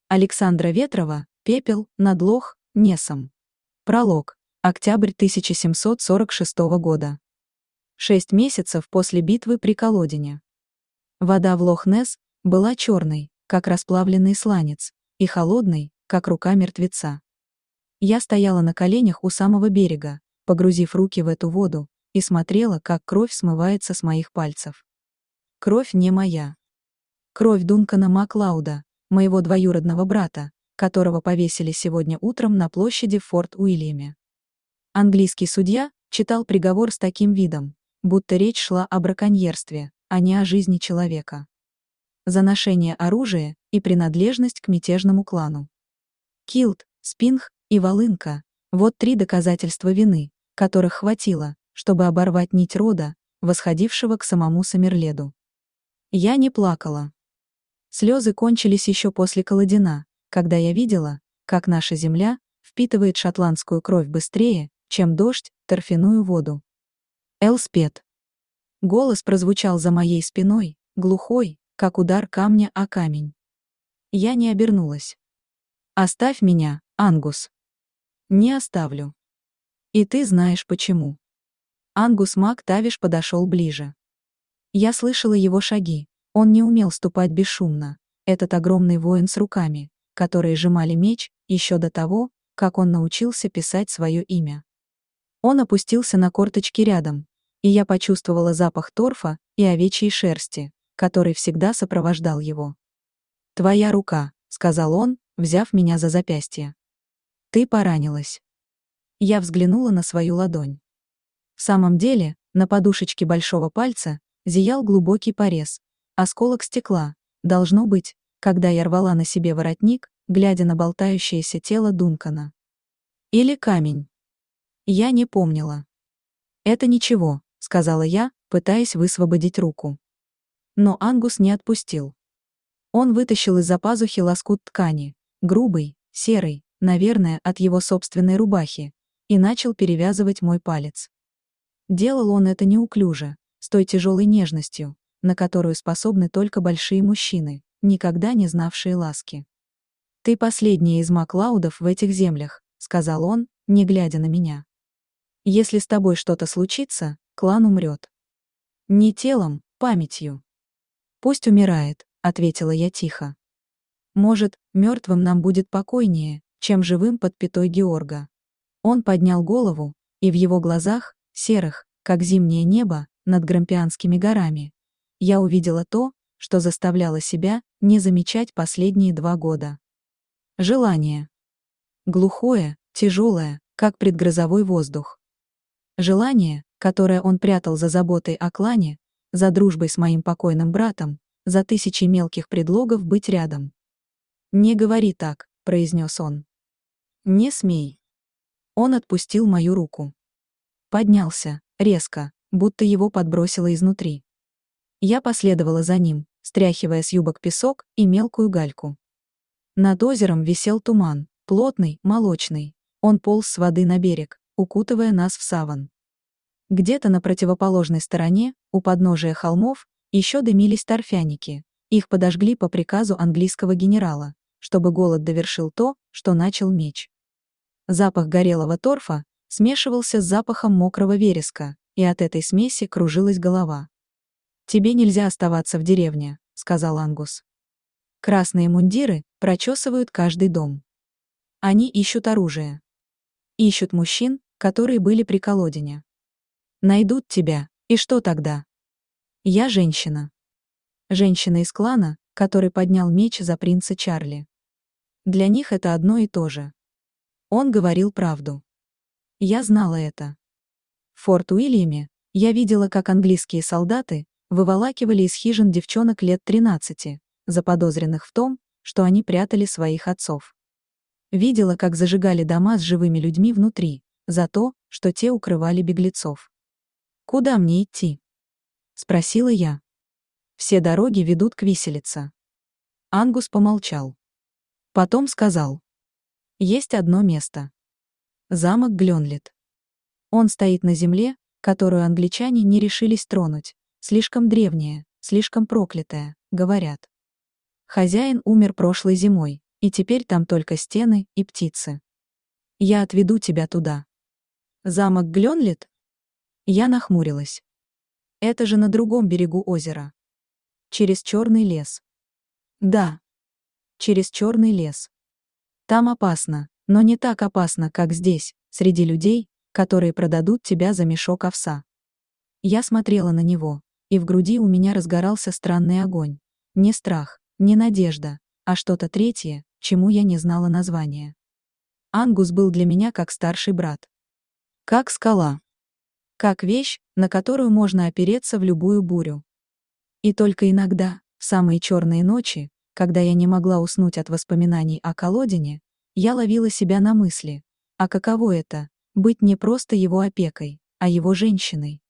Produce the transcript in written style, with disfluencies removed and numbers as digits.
Александра Ветрова, «Пепел над Лох-Несом». Пролог. Октябрь 1746 года. 6 месяцев после битвы при Колодине. Вода в Лох-Несс была черной, как расплавленный сланец, и холодной, как рука мертвеца. Я стояла на коленях у самого берега, погрузив руки в эту воду, и смотрела, как кровь смывается с моих пальцев. Кровь не моя. Кровь Дункана Маклауда, моего двоюродного брата, которого повесили сегодня утром на площади в Форт-Уильяме. Английский судья читал приговор с таким видом, будто речь шла о браконьерстве, а не о жизни человека. За ношение оружия и принадлежность к мятежному клану. Килт, Спинг и Волынка – вот 3 доказательства вины, которых хватило, чтобы оборвать нить рода, восходившего к самому Сомерледу. Я не плакала. Слезы кончились еще после Колодина, когда я видела, как наша земля впитывает шотландскую кровь быстрее, чем дождь, торфяную воду. Элспет. Голос прозвучал за моей спиной, глухой, как удар камня о камень. Я не обернулась. «Оставь меня, Ангус». «Не оставлю. И ты знаешь почему». Ангус МакТавиш подошел ближе. Я слышала его шаги. Он не умел ступать бесшумно. Этот огромный воин с руками, которые сжимали меч, еще до того, как он научился писать свое имя. Он опустился на корточки рядом, и я почувствовала запах торфа и овечьей шерсти, который всегда сопровождал его. «Твоя рука», — сказал он, взяв меня за запястье. «Ты поранилась». Я взглянула на свою ладонь. В самом деле, на подушечке большого пальца зиял глубокий порез, осколок стекла, должно быть, когда я рвала на себе воротник, глядя на болтающееся тело Дункана. Или камень. Я не помнила. «Это ничего», — сказала я, пытаясь высвободить руку. Но Ангус не отпустил. Он вытащил из-за пазухи лоскут ткани, грубый, серый, наверное, от его собственной рубахи, и начал перевязывать мой палец. Делал он это неуклюже, с той тяжелой нежностью, на которую способны только большие мужчины, никогда не знавшие ласки. «Ты последняя из Маклаудов в этих землях», — сказал он, не глядя на меня. «Если с тобой что-то случится, клан умрет. Не телом, памятью». «Пусть умирает», — ответила я тихо. «Может, мертвым нам будет покойнее, чем живым под пятой Георга». Он поднял голову, и в его глазах, серых, как зимнее небо, над Грампианскими горами, я увидела то, что заставляло себя не замечать последние 2 года. Желание. Глухое, тяжелое, как предгрозовой воздух. Желание, которое он прятал за заботой о клане, за дружбой с моим покойным братом, за 1000 мелких предлогов быть рядом. «Не говори так», — произнес он. «Не смей». Он отпустил мою руку. Поднялся, резко, будто его подбросило изнутри. Я последовала за ним, стряхивая с юбок песок и мелкую гальку. Над озером висел туман, плотный, молочный. Он полз с воды на берег, укутывая нас в саван. Где-то на противоположной стороне, у подножия холмов, еще дымились торфяники. Их подожгли по приказу английского генерала, чтобы голод довершил то, что начал меч. Запах горелого торфа смешивался с запахом мокрого вереска, и от этой смеси кружилась голова. «Тебе нельзя оставаться в деревне», — сказал Ангус. «Красные мундиры прочесывают каждый дом. Они ищут оружие. Ищут мужчин, которые были при Колодине. Найдут тебя, и что тогда? Я женщина. Женщина из клана, который поднял меч за принца Чарли. Для них это одно и то же». Он говорил правду. Я знала это. В Форт-Уильяме я видела, как английские солдаты выволакивали из хижин девчонок лет 13, заподозренных в том, что они прятали своих отцов. Видела, как зажигали дома с живыми людьми внутри, за то, что те укрывали беглецов. «Куда мне идти?» — спросила я. «Все дороги ведут к виселице». Ангус помолчал. Потом сказал. «Есть одно место. Замок Глёнлит. Он стоит на земле, которую англичане не решились тронуть, слишком древняя, слишком проклятая, говорят. Хозяин умер прошлой зимой, И теперь там только стены и птицы. Я отведу тебя туда. Замок Глёнлит? Я нахмурилась. Это же на другом берегу озера. Через черный лес. Да. Через черный лес. Там опасно, но не так опасно, как здесь, среди людей, которые продадут тебя за мешок овса. Я смотрела на него, и в груди у меня разгорался странный огонь. Не страх, не надежда, а что-то третье, чему я не знала названия. Ангус был для меня как старший брат. Как скала. Как вещь, на которую можно опереться в любую бурю. И только иногда, в самые черные ночи, когда я не могла уснуть от воспоминаний о Колодине, я ловила себя на мысли, а каково это — быть не просто его опекой, а его женщиной.